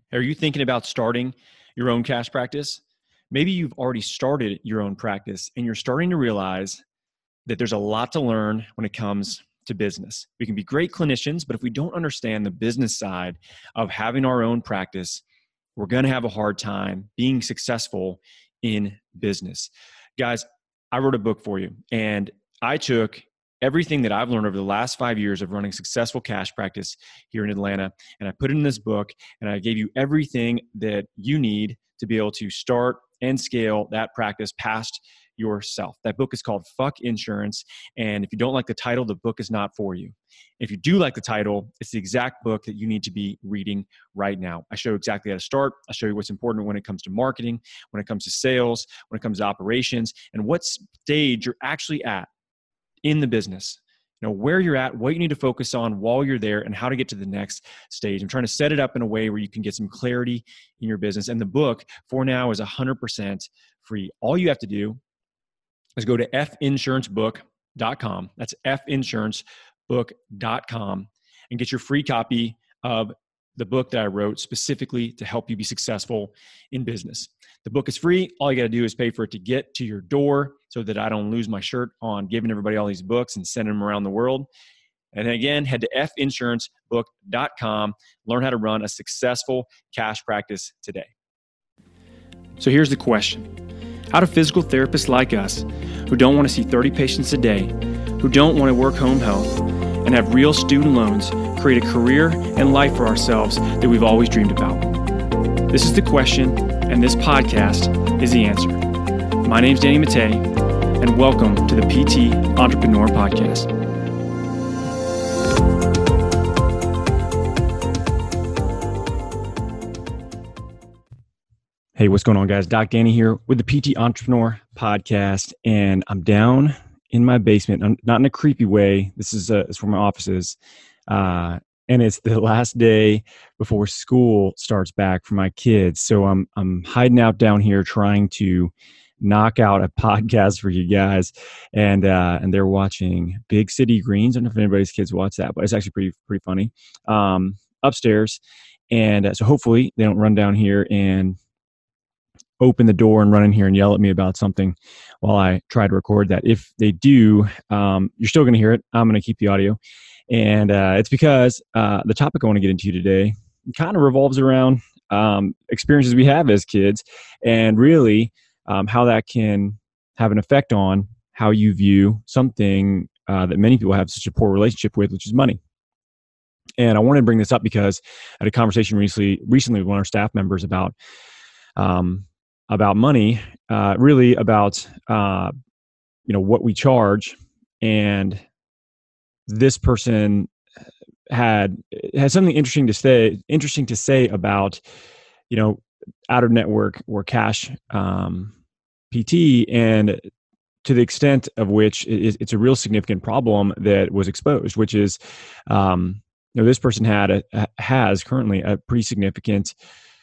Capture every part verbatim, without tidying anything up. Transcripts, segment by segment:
Are you thinking about starting your own cash practice? Maybe you've already started your own practice and you're starting to realize that there's a lot to learn when it comes to business. We can be great clinicians, but if we don't understand the business side of having our own practice, we're going to have a hard time being successful in business. Guys, I wrote a book for you, and I took everything that I've learned over the last five years of running successful cash practice here in Atlanta, and I put it in this book, and I gave you everything that you need to be able to start and scale that practice past yourself. That book is called Fuck Insurance, and if you don't like the title, the book is not for you. If you do like the title, it's the exact book that you need to be reading right now. I show you exactly how to start. I show you what's important when it comes to marketing, when it comes to sales, when it comes to operations, and what stage you're actually at in the business. You know, where you're at, what you need to focus on while you're there, and how to get to the next stage. I'm trying to set it up in a way where you can get some clarity in your business. And the book, for now, is one hundred percent free. All you have to do is go to f insurance book dot com. That's f insurance book dot com and get your free copy of the book that I wrote specifically to help you be successful in business. The book is free. All you got to do is pay for it to get to your door so that I don't lose my shirt on giving everybody all these books and sending them around the world. And then again, head to f insurance book dot com. Learn how to run a successful cash practice today. So here's the question. How do physical therapists like us, who don't want to see thirty patients a day, who don't want to work home health, and have real student loans, create a career and life for ourselves that we've always dreamed about? This is the question, and this podcast is the answer. My name's Danny Mattei, and welcome to the P T Entrepreneur Podcast. Hey, what's going on, guys? Doc Danny here with the P T Entrepreneur Podcast, and I'm down in my basement. I'm not in a creepy way. This is uh, it's where my office is, uh, and it's the last day before school starts back for my kids. So I'm I'm hiding out down here, trying to knock out a podcast for you guys, and uh, and they're watching Big City Greens. I don't know if anybody's kids watch that, but it's actually pretty pretty funny um, upstairs, and uh, so hopefully they don't run down here and open the door and run in here and yell at me about something while I try to record that. If they do, um, you're still going to hear it. I'm going to keep the audio. And uh, it's because uh, the topic I want to get into today kind of revolves around um, experiences we have as kids, and really um, how that can have an effect on how you view something uh, that many people have such a poor relationship with, which is money. And I wanted to bring this up because I had a conversation recently, recently with one of our staff members about um, about money, uh, really about, uh, you know, what we charge. And this person had, had something interesting to say, interesting to say about, you know, out of network or cash, um, P T, and to the extent of which it, it's a real significant problem that was exposed, which is, um, you know, this person had, a, has currently a pretty significant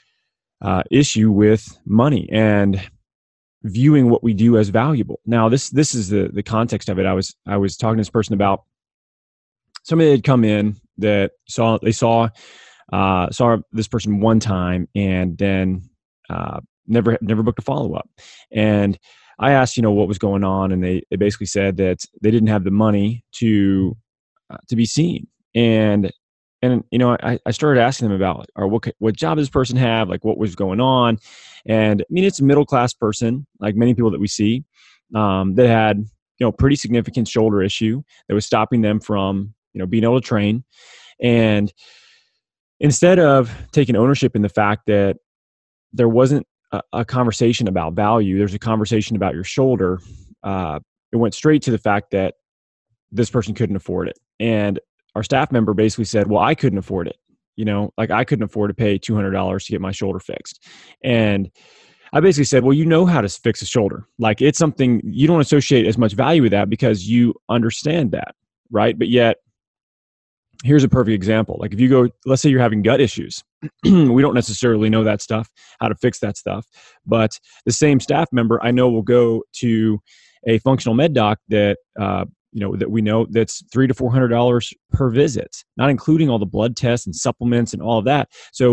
Uh, issue with money and viewing what we do as valuable. Now, this this is the the context of it. I was I was talking to this person about somebody that had come in that saw they saw uh, saw this person one time and then uh, never never booked a follow up. And I asked, you know, what was going on, and they they basically said that they didn't have the money to uh, to be seen. And And, you know, I, I started asking them about, or what, what job does this person have? Like, what was going on? And I mean, it's a middle-class person, like many people that we see, um, that had, you know, pretty significant shoulder issue that was stopping them from, you know, being able to train. And instead of taking ownership in the fact that there wasn't a, a conversation about value, there's a conversation about your shoulder, uh, it went straight to the fact that this person couldn't afford it. And our staff member basically said, well, I couldn't afford it. You know, like I couldn't afford to pay two hundred dollars to get my shoulder fixed. And I basically said, well, you know how to fix a shoulder. Like it's something you don't associate as much value with that because you understand that, right? But yet, here's a perfect example. Like if you go, let's say you're having gut issues. We don't necessarily know that stuff, how to fix that stuff. But the same staff member I know will go to a functional med doc that, uh, you know, that we know that's three to four hundred dollars per visit, not including all the blood tests and supplements and all of that. So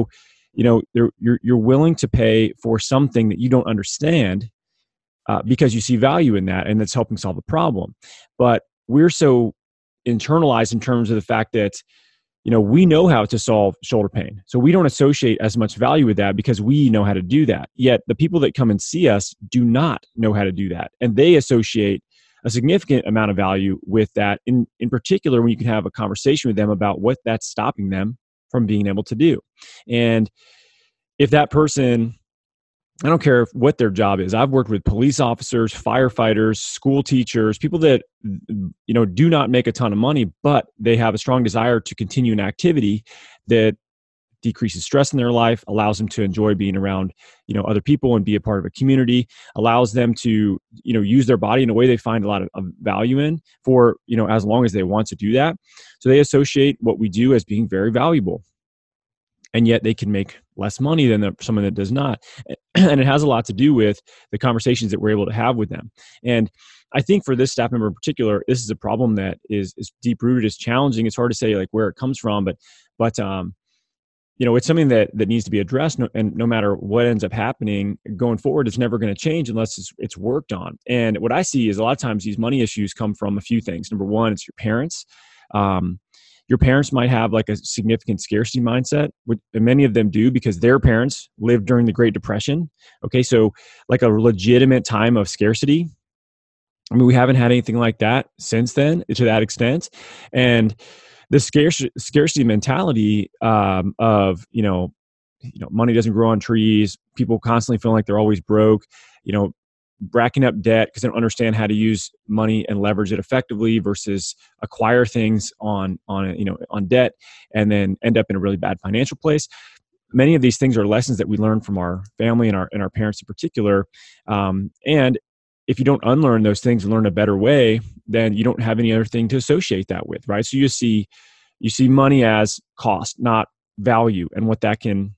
you know, you're, you're willing to pay for something that you don't understand uh, because you see value in that and that's helping solve a problem. But we're so internalized in terms of the fact that, you know, we know how to solve shoulder pain. So we don't associate as much value with that because we know how to do that. Yet the people that come and see us do not know how to do that. And they associate a significant amount of value with that. In, in particular, when you can have a conversation with them about what that's stopping them from being able to do. And if that person, I don't care what their job is. I've worked with police officers, firefighters, school teachers, people that, you know, do not make a ton of money, but they have a strong desire to continue an activity that decreases stress in their life, allows them to enjoy being around, you know, other people and be a part of a community, allows them to, you know, use their body in a way they find a lot of, of value in for, you know, as long as they want to do that. So they associate what we do as being very valuable. And yet they can make less money than the, someone that does not. And it has a lot to do with the conversations that we're able to have with them. And I think for this staff member in particular, this is a problem that is, is deep rooted, is challenging. It's hard to say like where it comes from, but, but, um, you know, it's something that, that needs to be addressed. No, and no matter what ends up happening going forward, it's never going to change unless it's, it's worked on. And what I see is a lot of times these money issues come from a few things. Number one, it's your parents. Um, Your parents might have like a significant scarcity mindset, which many of them do because their parents lived during the Great Depression. Okay, so like a legitimate time of scarcity. I mean, we haven't had anything like that since then to that extent. And the scarcity scarcity mentality um, of, you know, you know, money doesn't grow on trees. People constantly feeling like they're always broke, you know, racking up debt because they don't understand how to use money and leverage it effectively versus acquire things on, on, you know, on debt and then end up in a really bad financial place. Many of these things are lessons that we learn from our family and our, and our parents in particular. Um, and if you don't unlearn those things and learn a better way, then you don't have any other thing to associate that with, right? So you see, you see money as cost, not value, and what that can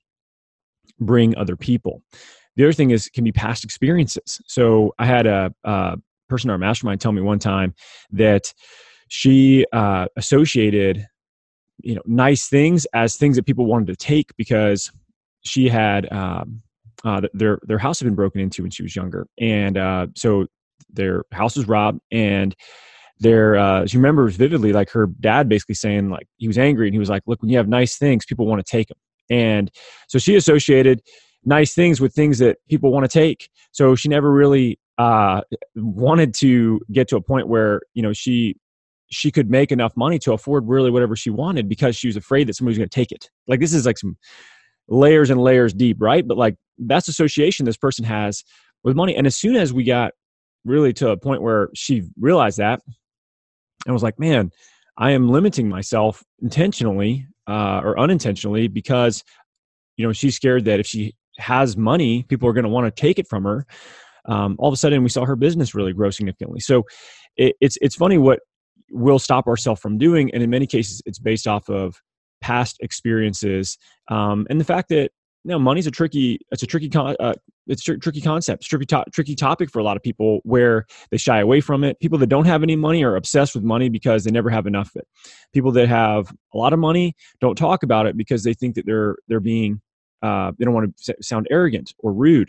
bring other people. The other thing is can be past experiences. So I had a, a person in our mastermind tell me one time that she uh, associated, you know, nice things as things that people wanted to take because she had um, uh, their their house had been broken into when she was younger, and uh, so their house was robbed. And their uh, she remembers vividly, like her dad basically saying, like he was angry and he was like, "Look, when you have nice things, people want to take them." And so she associated nice things with things that people want to take. So she never really uh, wanted to get to a point where, you know, she she could make enough money to afford really whatever she wanted because she was afraid that somebody was going to take it. Like this is like some layers and layers deep, right? But like that's association this person has with money. And as soon as we got really to a point where she realized that and was like, man, I am limiting myself intentionally uh, or unintentionally because, you know, she's scared that if she has money, people are going to want to take it from her. Um, all of a sudden we saw her business really grow significantly. So it, it's, it's funny what we'll stop ourselves from doing. And in many cases, it's based off of past experiences. Um, and the fact that, you know, money's a tricky, it's a tricky, con- uh, it's a tr- tricky concept, it's a tricky, to- tricky topic for a lot of people where they shy away from it. People that don't have any money are obsessed with money because they never have enough of it. People that have a lot of money don't talk about it because they think that they're, they're being, uh, they don't want to sound arrogant or rude.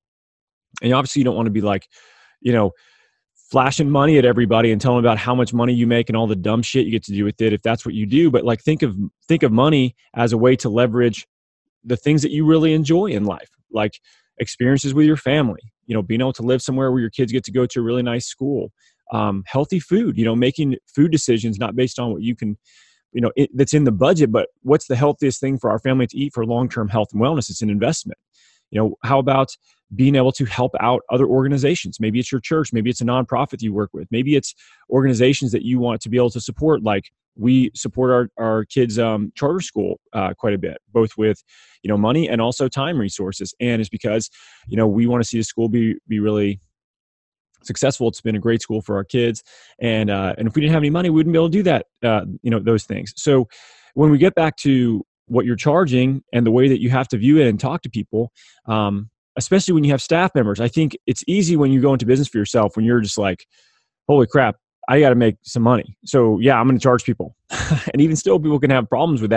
And obviously you don't want to be like, you know, flashing money at everybody and telling about how much money you make and all the dumb shit you get to do with it if that's what you do. But like think of think of money as a way to leverage the things that you really enjoy in life, like experiences with your family, you know, being able to live somewhere where your kids get to go to a really nice school, um, healthy food, you know, making food decisions not based on what you can, you know, it, that's in the budget, but what's the healthiest thing for our family to eat for long-term health and wellness? It's an investment. You know, how about being able to help out other organizations? Maybe it's your church. Maybe it's a nonprofit you work with. Maybe it's organizations that you want to be able to support. Like we support our, our kids' um, charter school uh, quite a bit, both with, you know, money and also time resources. And it's because, you know, we want to see the school be, be really successful. It's been a great school for our kids. And, uh, and if we didn't have any money, we wouldn't be able to do that, uh, you know, those things. So when we get back to what you're charging and the way that you have to view it and talk to people, um, especially when you have staff members, I think it's easy when you go into business for yourself, when you're just like, holy crap, I got to make some money. So yeah, I'm going to charge people. And even still, people can have problems with that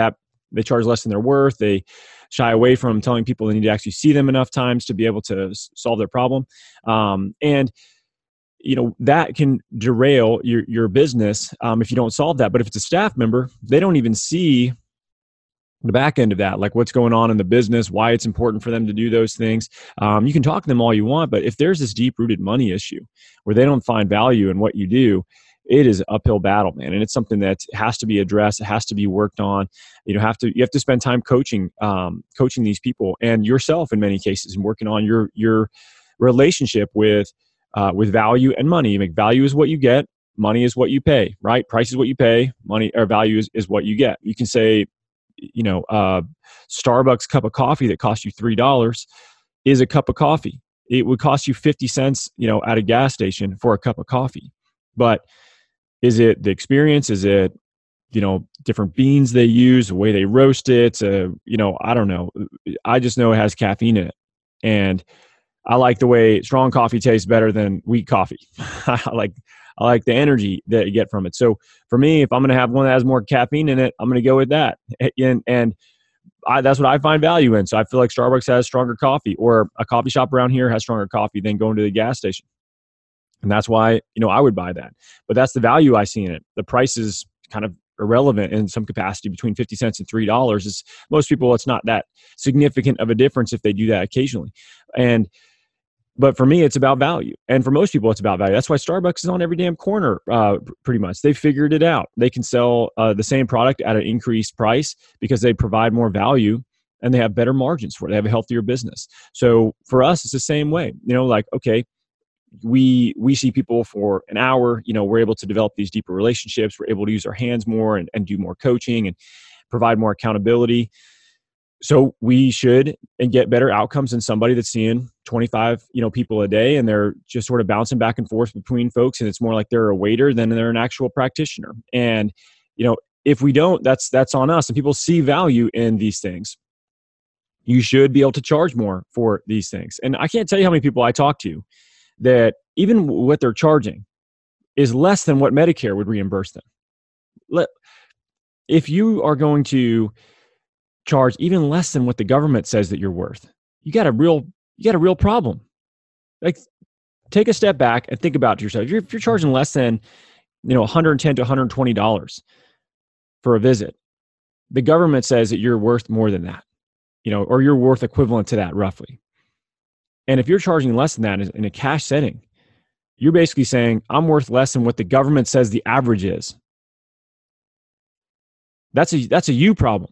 They charge less than they're worth. They shy away from telling people they need to actually see them enough times to be able to s- solve their problem. Um, and you know, that can derail your, your business um, if you don't solve that. But if it's a staff member, they don't even see the back end of that, like what's going on in the business, why it's important for them to do those things. Um, you can talk to them all you want, but if there's this deep rooted money issue where they don't find value in what you do, it is an uphill battle, man. And it's something that has to be addressed. It has to be worked on. You know, have to, you have to spend time coaching, um, coaching these people and yourself in many cases, and working on your, your relationship with, uh, with value and money. You make value is what you get. Money is what you pay, right? Price is what you pay. Money or value is, is what you get. You can say, you know, uh, Starbucks cup of coffee that costs you three dollars is a cup of coffee. It would cost you fifty cents, you know, at a gas station for a cup of coffee. But is it the experience? Is it, you know, different beans they use, the way they roast it? Uh, you know, I don't know. I just know it has caffeine in it. And I like the way strong coffee tastes better than weak coffee. I like I like the energy that you get from it. So for me, if I'm going to have one that has more caffeine in it, I'm going to go with that. And and I, that's what I find value in. So I feel like Starbucks has stronger coffee, or a coffee shop around here has stronger coffee than going to the gas station. And that's why, you know, I would buy that. But that's the value I see in it. The price is kind of irrelevant in some capacity. Between fifty cents and three dollars is, most people, it's not that significant of a difference if they do that occasionally. And but for me, it's about value. And for most people, it's about value. That's why Starbucks is on every damn corner, uh, pretty much. They figured it out. They can sell uh, the same product at an increased price because they provide more value and they have better margins for it. They have a healthier business. So for us, it's the same way. You know, like, okay, we we see people for an hour. You know, we're able to develop these deeper relationships. We're able to use our hands more and, and do more coaching and provide more accountability. So we should and get better outcomes than somebody that's seeing twenty-five, you know, people a day, and they're just sort of bouncing back and forth between folks. And it's more like they're a waiter than they're an actual practitioner. And, you know, if we don't, that's, that's on us. And people see value in these things. You should be able to charge more for these things. And I can't tell you how many people I talk to that even what they're charging is less than what Medicare would reimburse them. Let, if you are going to charge even less than what the government says that you're worth, you got a real you got a real problem. Like, take a step back and think about yourself. If you're, if you're charging less than, you know, one hundred ten to one hundred twenty dollars for a visit, the government says that you're worth more than that, you know, or you're worth equivalent to that roughly. And if you're charging less than that in a cash setting, you're basically saying I'm worth less than what the government says the average is. That's a that's a you problem.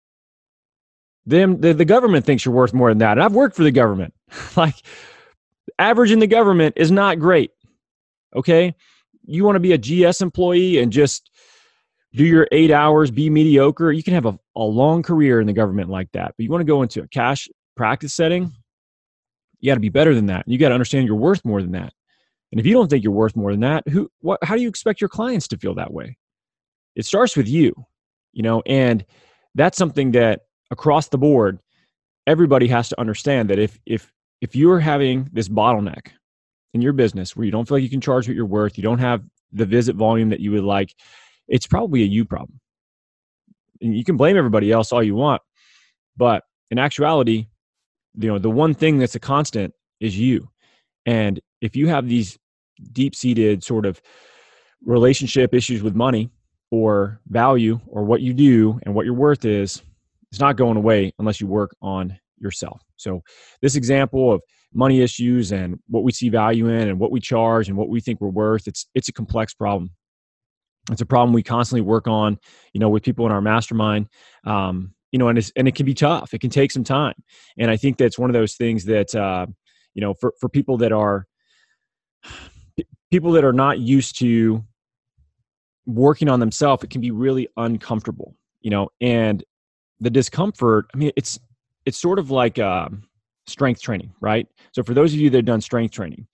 Them, the, the government thinks you're worth more than that. And I've worked for the government. Like, average in the government is not great. Okay. You want to be a G S employee and just do your eight hours, be mediocre. You can have a, a long career in the government like that. But you want to go into a cash practice setting, you got to be better than that. You got to understand you're worth more than that. And if you don't think you're worth more than that, who, what, how do you expect your clients to feel that way? It starts with you, you know, and that's something that across the board, everybody has to understand that if if if you're having this bottleneck in your business where you don't feel like you can charge what you're worth, you don't have the visit volume that you would like, it's probably a you problem. And you can blame everybody else all you want, but in actuality, you know, the one thing that's a constant is you. And if you have these deep-seated sort of relationship issues with money or value or what you do and what your worth is, it's not going away unless you work on yourself. So this example of money issues and what we see value in and what we charge and what we think we're worth, it's it's a complex problem. It's a problem we constantly work on, you know, with people in our mastermind. Um, you know, and it's, and it can be tough. It can take some time. And I think that's one of those things that, uh, you know, for, for people that are people that are not used to working on themselves, it can be really uncomfortable, you know, and the discomfort, I mean, it's it's sort of like uh, strength training, right? So for those of you that have done strength training,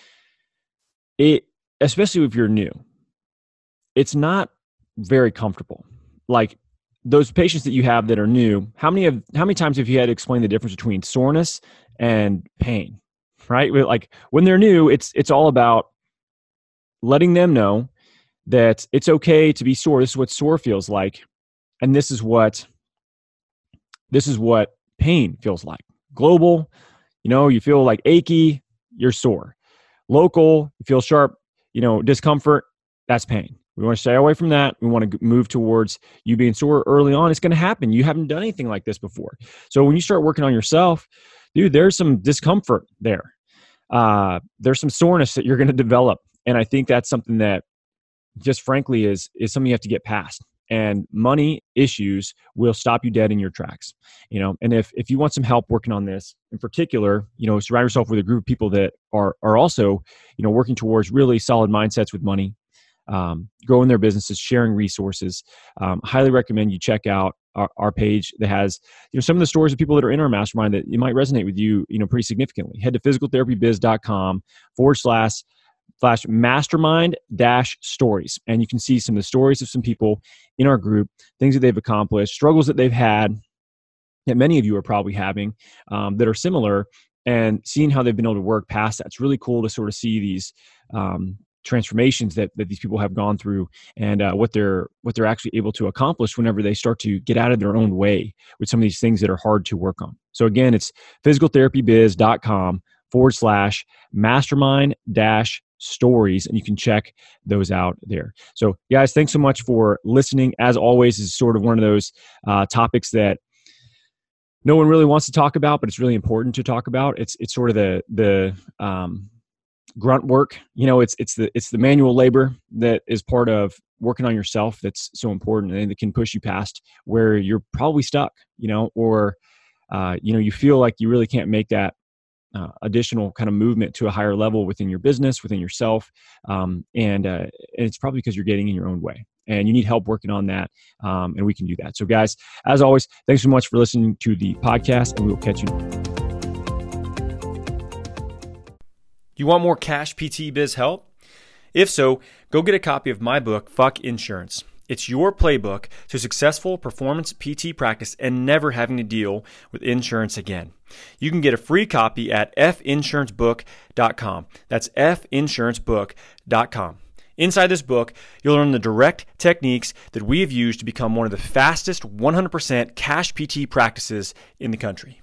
it, especially if you're new, it's not very comfortable. Like those patients that you have that are new, how many of how many times have you had to explain the difference between soreness and pain, right? Like when they're new, it's it's all about letting them know that it's okay to be sore. This is what sore feels like, and this is what this is what pain feels like. Global, you know, you feel like achy, you're sore. Local, you feel sharp, you know, discomfort, that's pain. We want to stay away from that. We want to move towards you being sore early on. It's going to happen. You haven't done anything like this before. So when you start working on yourself, dude, there's some discomfort there. Uh, there's some soreness that you're going to develop. And I think that's something that just frankly is, is something you have to get past. And money issues will stop you dead in your tracks. You know, and if if you want some help working on this in particular, you know, surround yourself with a group of people that are are also, you know, working towards really solid mindsets with money, um, growing their businesses, sharing resources. Um, highly recommend you check out our, our page that has, you know, some of the stories of people that are in our mastermind that it might resonate with you, you know, pretty significantly. Head to physicaltherapybiz.com forward slash slash mastermind dash stories. And you can see some of the stories of some people in our group, things that they've accomplished, struggles that they've had that many of you are probably having um, that are similar, and seeing how they've been able to work past that. It's really cool to sort of see these um, transformations that, that these people have gone through, and uh, what they're what they're actually able to accomplish whenever they start to get out of their own way with some of these things that are hard to work on. So again, it's physicaltherapybiz.com forward slash mastermind dash stories, and you can check those out there. So guys, thanks so much for listening. As always, is sort of one of those uh, topics that no one really wants to talk about, but it's really important to talk about. It's it's sort of the the um, grunt work. You know, it's it's the it's the manual labor that is part of working on yourself that's so important, and that can push you past where you're probably stuck. You know, or uh, you know, you feel like you really can't make that Uh, additional kind of movement to a higher level within your business, within yourself. Um, and, uh, and it's probably because you're getting in your own way, and you need help working on that. Um, and we can do that. So guys, as always, thanks so much for listening to the podcast, and we will catch you. You want more Cash P T Biz help? If so, go get a copy of my book, Fuck Insurance. It's your playbook to successful performance P T practice and never having to deal with insurance again. You can get a free copy at f insurance book dot com. That's f insurance book dot com. Inside this book, you'll learn the direct techniques that we have used to become one of the fastest one hundred percent cash P T practices in the country.